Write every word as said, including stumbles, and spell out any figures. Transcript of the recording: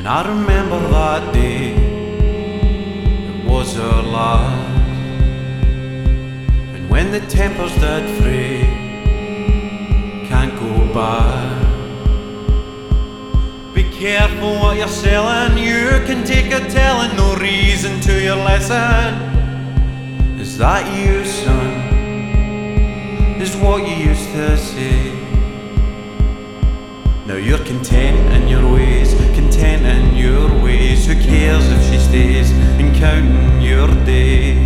And I remember that day, it was our last. And when the tempers did fray, can't go back. Be careful what you're selling, you can take a telling. No reason to your lesson. Is that you, son? Is what you used to say. Now you're content in your ways, content in your ways. Who cares if she stays and counting your days?